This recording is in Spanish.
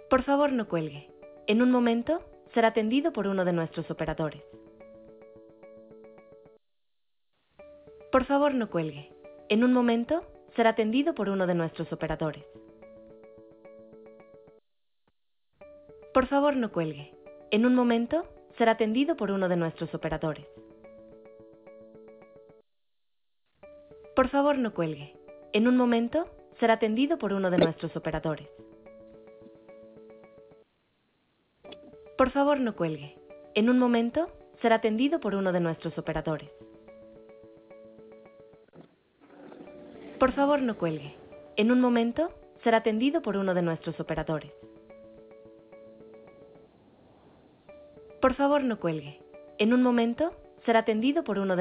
Por favor, no cuelgue. En un momento será atendido por uno de nuestros operadores. Por favor, no cuelgue. En un momento será atendido por uno de nuestros operadores. Por favor, no cuelgue. En un momento será atendido por uno de nuestros operadores. Por favor, no cuelgue. En un momento será atendido por uno de nuestros operadores. Por favor, no cuelgue. En un momento será atendido por uno de nuestros operadores. Por favor, no cuelgue. En un momento será atendido por uno de nuestros operadores. Por favor, no cuelgue. En un momento será atendido por uno de